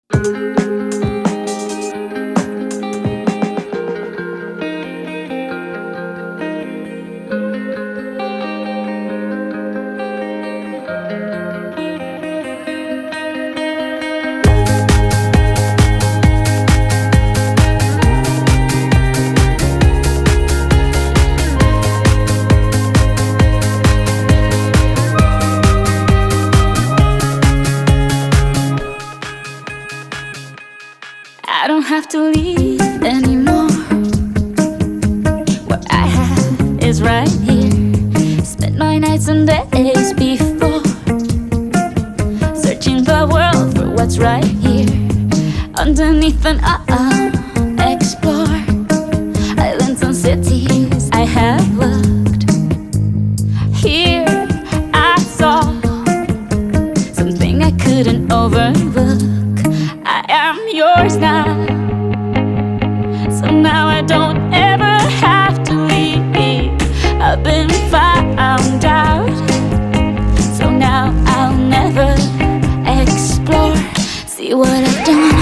I don't have to leave anymore. What I have is right here. Spent my nights and days before, searching the world for what's right here. Underneath an explore islands and cities I have looked. Here I saw something I couldn't overlook. I am yours now, so now I don't ever have to leave. I've been found out, so now I'll never explore. See what I've done.